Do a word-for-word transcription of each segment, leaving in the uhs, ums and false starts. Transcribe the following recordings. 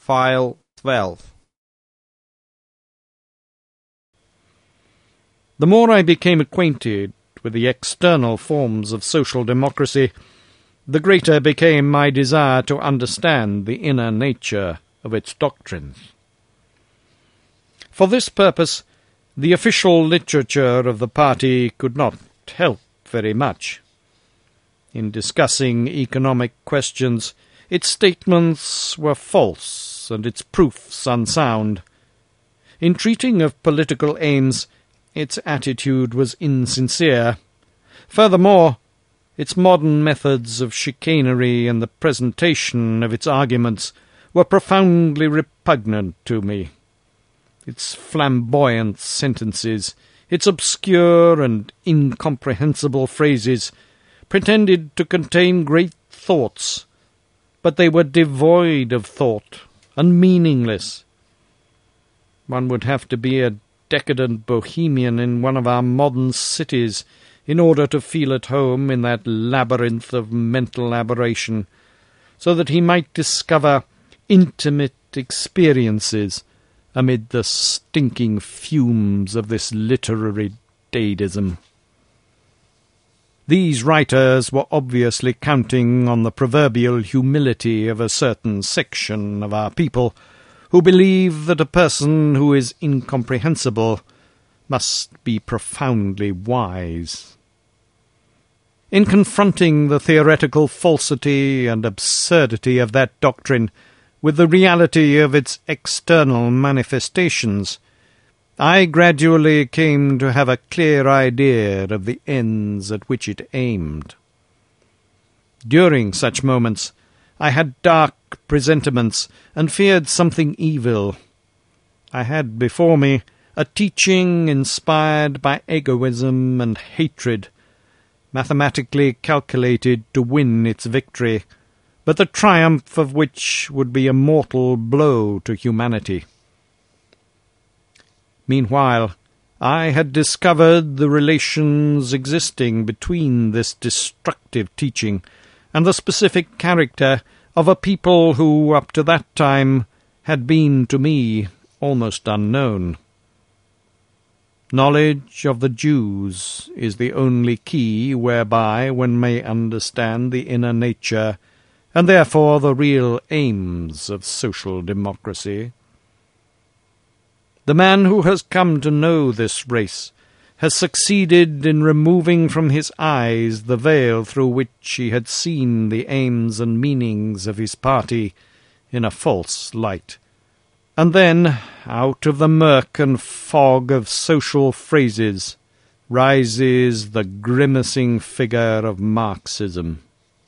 File twelve. The more I became acquainted with the external forms of social democracy, the greater became my desire to understand the inner nature of its doctrines. For this purpose, the official literature of the party could not help very much. In discussing economic questions, its statements were false and its proofs unsound. In treating of political aims, its attitude was insincere. Furthermore, its modern methods of chicanery and the presentation of its arguments were profoundly repugnant to me. Its flamboyant sentences, its obscure and incomprehensible phrases, pretended to contain great thoughts, but they were devoid of thought and meaningless. One would have to be a decadent bohemian in one of our modern cities in order to feel at home in that labyrinth of mental aberration, so that he might discover intimate experiences amid the stinking fumes of this literary dadaism. These writers were obviously counting on the proverbial humility of a certain section of our people, who believe that a person who is incomprehensible must be profoundly wise. In confronting the theoretical falsity and absurdity of that doctrine with the reality of its external manifestations, I gradually came to have a clear idea of the ends at which it aimed. During such moments, I had dark presentiments and feared something evil. I had before me a teaching inspired by egoism and hatred, mathematically calculated to win its victory, but the triumph of which would be a mortal blow to humanity. Meanwhile, I had discovered the relations existing between this destructive teaching and the specific character of a people who, up to that time, had been to me almost unknown. Knowledge of the Jews is the only key whereby one may understand the inner nature and therefore the real aims of social democracy. The man who has come to know this race has succeeded in removing from his eyes the veil through which he had seen the aims and meanings of his party in a false light. And then, out of the murk and fog of social phrases, rises the grimacing figure of Marxism.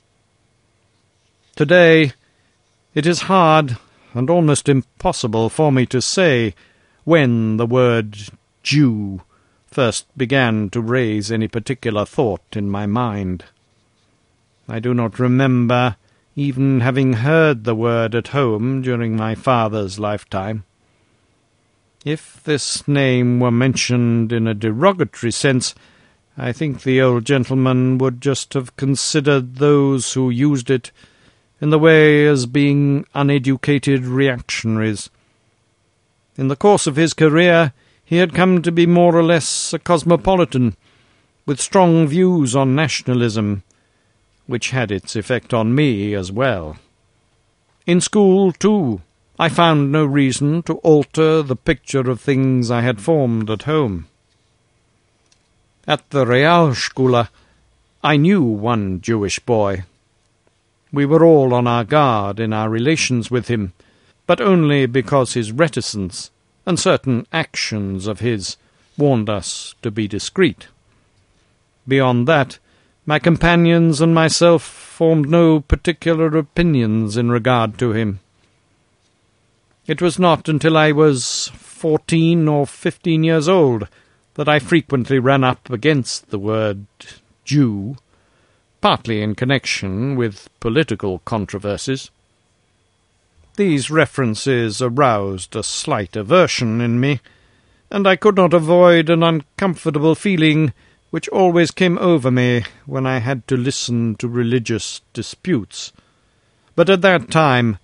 Today, it is hard and almost impossible for me to say when the word Jew first began to raise any particular thought in my mind. I do not remember even having heard the word at home during my father's lifetime. If this name were mentioned in a derogatory sense, I think the old gentleman would just have considered those who used it in the way as being uneducated reactionaries. In the course of his career, he had come to be more or less a cosmopolitan, with strong views on nationalism, which had its effect on me as well. In school, too, I found no reason to alter the picture of things I had formed at home. At the Realschule, I knew one Jewish boy. We were all on our guard in our relations with him, but only because his reticence and certain actions of his warned us to be discreet. Beyond that, my companions and myself formed no particular opinions in regard to him. It was not until I was fourteen or fifteen years old that I frequently ran up against the word Jew, partly in connection with political controversies. These references aroused a slight aversion in me, and I could not avoid an uncomfortable feeling which always came over me when I had to listen to religious disputes. But at that time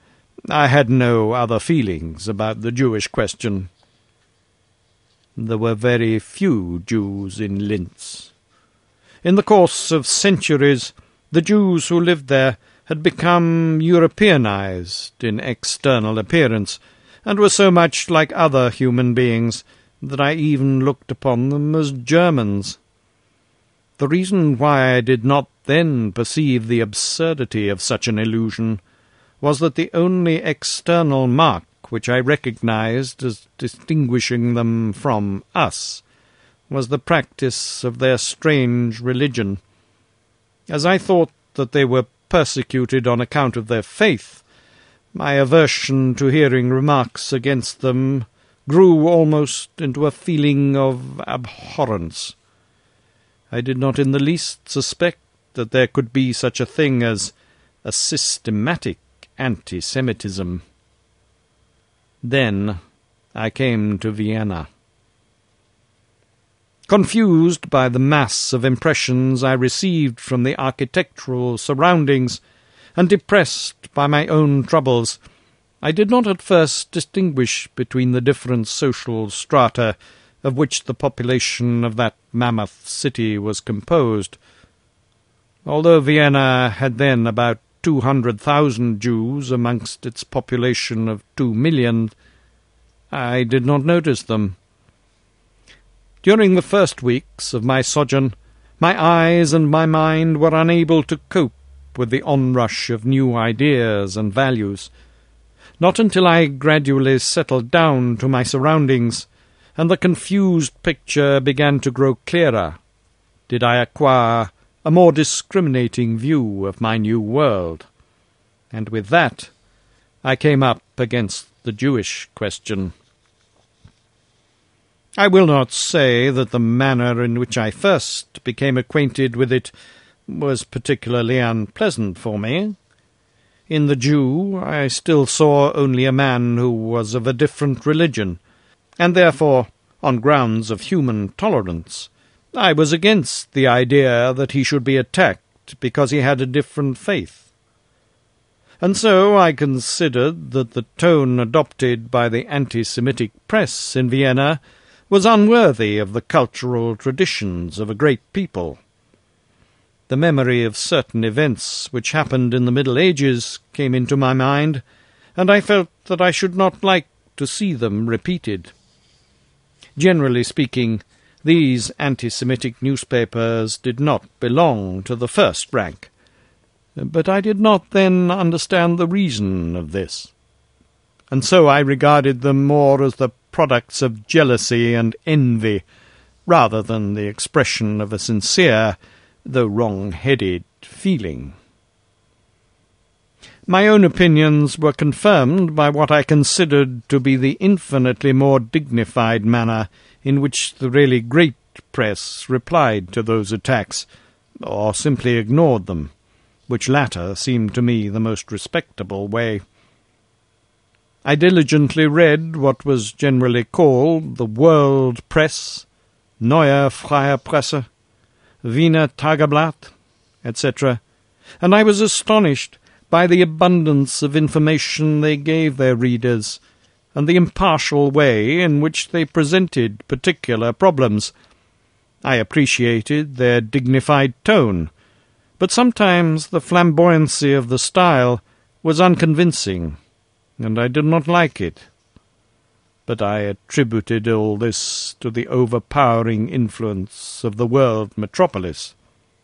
I had no other feelings about the Jewish question. There were very few Jews in Linz. In the course of centuries, the Jews who lived there had become Europeanized in external appearance, and were so much like other human beings that I even looked upon them as Germans. The reason why I did not then perceive the absurdity of such an illusion was that the only external mark which I recognized as distinguishing them from us was the practice of their strange religion. As I thought that they were persecuted on account of their faith, my aversion to hearing remarks against them grew almost into a feeling of abhorrence. I did not in the least suspect that there could be such a thing as a systematic anti-Semitism. Then I came to Vienna. Confused by the mass of impressions I received from the architectural surroundings, and depressed by my own troubles, I did not at first distinguish between the different social strata of which the population of that mammoth city was composed. Although Vienna had then about two hundred thousand Jews amongst its population of two million, I did not notice them. During the first weeks of my sojourn, my eyes and my mind were unable to cope with the onrush of new ideas and values. Not until I gradually settled down to my surroundings, and the confused picture began to grow clearer, did I acquire a more discriminating view of my new world. And with that I came up against the Jewish question. I will not say that the manner in which I first became acquainted with it was particularly unpleasant for me. In the Jew I still saw only a man who was of a different religion, and therefore, on grounds of human tolerance, I was against the idea that he should be attacked because he had a different faith. And so I considered that the tone adopted by the anti-Semitic press in Vienna was unworthy of the cultural traditions of a great people. The memory of certain events which happened in the Middle Ages came into my mind, and I felt that I should not like to see them repeated. Generally speaking, these anti-Semitic newspapers did not belong to the first rank, but I did not then understand the reason of this, and so I regarded them more as the products of jealousy and envy, rather than the expression of a sincere, though wrong-headed, feeling. My own opinions were confirmed by what I considered to be the infinitely more dignified manner in which the really great press replied to those attacks, or simply ignored them, which latter seemed to me the most respectable way. I diligently read what was generally called the World Press, Neue Freie Presse, Wiener Tageblatt, et cetera, and I was astonished by the abundance of information they gave their readers, and the impartial way in which they presented particular problems. I appreciated their dignified tone, but sometimes the flamboyancy of the style was unconvincing, and I did not like it. But I attributed all this to the overpowering influence of the world metropolis.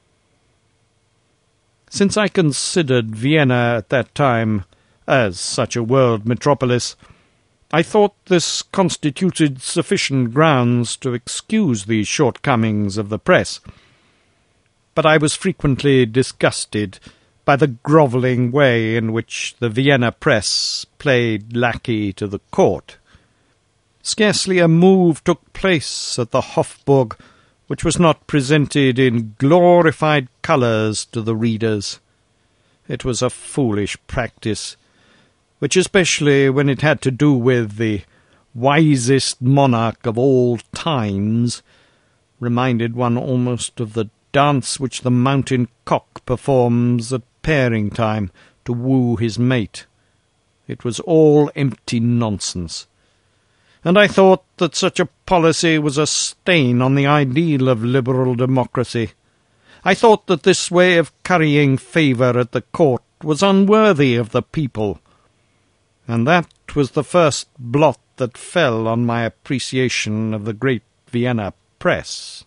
Since I considered Vienna at that time as such a world metropolis, I thought this constituted sufficient grounds to excuse the shortcomings of the press. But I was frequently disgusted by the grovelling way in which the Vienna press played lackey to the court. Scarcely a move took place at the Hofburg which was not presented in glorified colours to the readers. It was a foolish practice, which, especially when it had to do with the wisest monarch of all times, reminded one almost of the dance which the mountain cock performs at pairing time to woo his mate. It was all empty nonsense. And I thought that such a policy was a stain on the ideal of liberal democracy. I thought that this way of currying favour at the court was unworthy of the people. And that was the first blot that fell on my appreciation of the great Vienna press.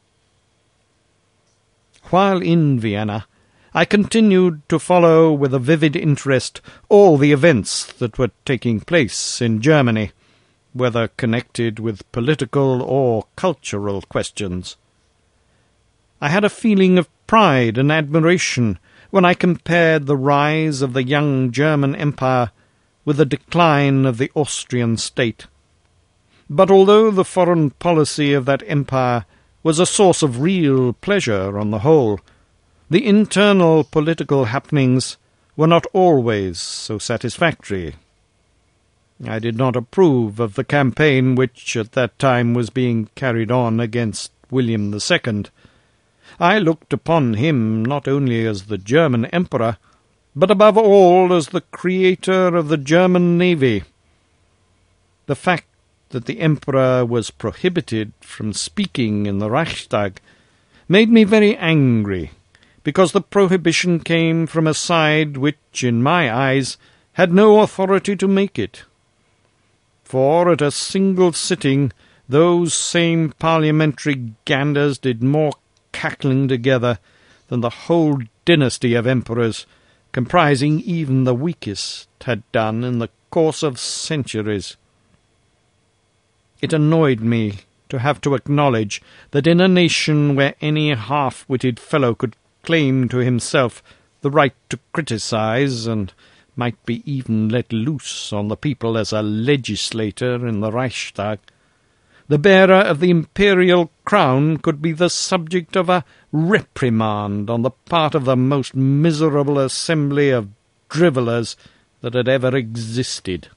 While in Vienna, I continued to follow with a vivid interest all the events that were taking place in Germany, whether connected with political or cultural questions. I had a feeling of pride and admiration when I compared the rise of the young German Empire with the decline of the Austrian state. But although the foreign policy of that empire was a source of real pleasure on the whole, the internal political happenings were not always so satisfactory. I did not approve of the campaign which at that time was being carried on against William the Second. I looked upon him not only as the German emperor, but above all as the creator of the German navy. The fact that the emperor was prohibited from speaking in the Reichstag made me very angry, because the prohibition came from a side which, in my eyes, had no authority to make it. For at a single sitting those same parliamentary ganders did more cackling together than the whole dynasty of emperors, comprising even the weakest, had done in the course of centuries. It annoyed me to have to acknowledge that in a nation where any half-witted fellow could claim to himself the right to criticize, and might be even let loose on the people as a legislator in the Reichstag, the bearer of the imperial crown could be the subject of a reprimand on the part of the most miserable assembly of drivellers that had ever existed.